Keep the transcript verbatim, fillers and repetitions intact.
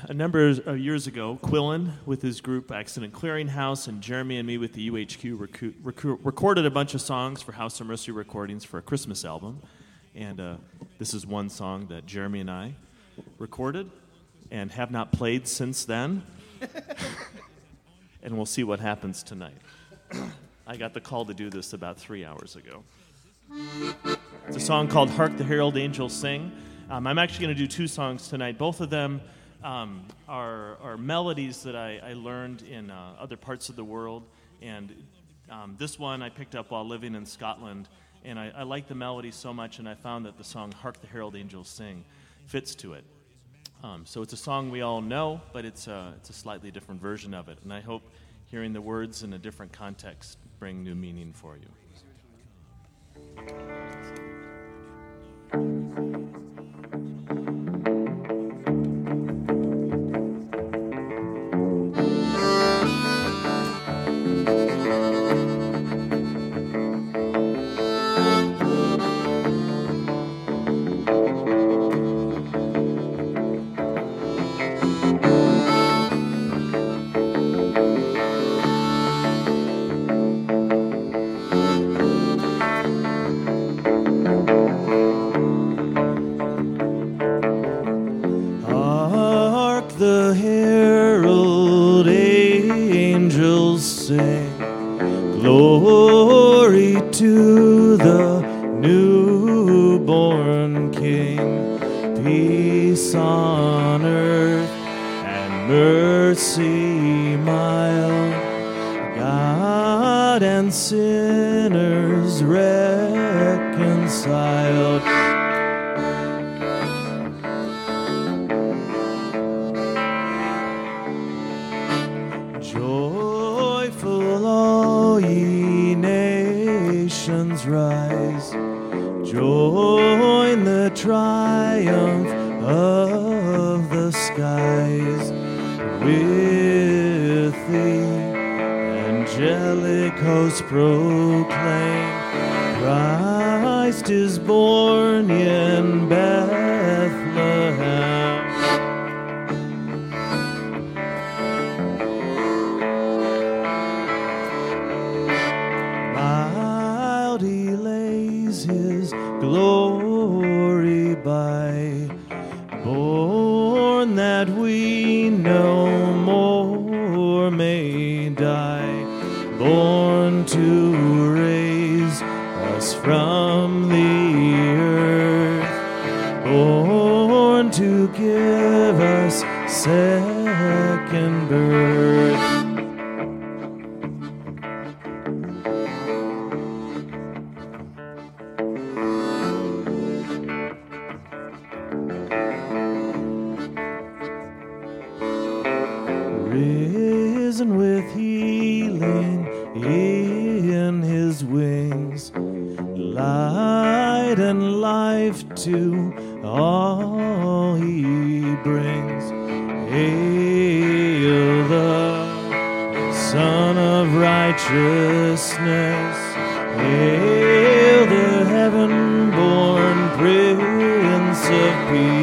a number of years ago, Quillen with his group Accident Clearinghouse and Jeremy and me with the U H Q recu- recu- recorded a bunch of songs for House of Mercy Recordings for a Christmas album. And uh, this is one song that Jeremy and I recorded and have not played since then. And we'll see what happens tonight. I got the call to do this about three hours ago. It's a song called Hark the Herald Angels Sing. Um, I'm actually going to do two songs tonight. Both of them um, are, are melodies that I, I learned in uh, other parts of the world. And um, this one I picked up while living in Scotland. And I, I like the melody so much, and I found that the song Hark the Herald Angels Sing fits to it. Um, so it's a song we all know, but it's a, it's a slightly different version of it. And I hope hearing the words in a different context bring new meaning for you. The herald angels sing, glory to the newborn King, peace on earth and mercy mild, God and sinners reconciled. Joyful all ye nations rise, join the triumph of the skies. With the angelic host proclaim, Christ is born in Bethlehem. He lays his glory by, born that we no more may die, born to raise us from the earth, born to give us second birth. Risen with healing in his wings, light and life to all he brings. Hail the Son of Righteousness, hail the heaven-born Prince of Peace.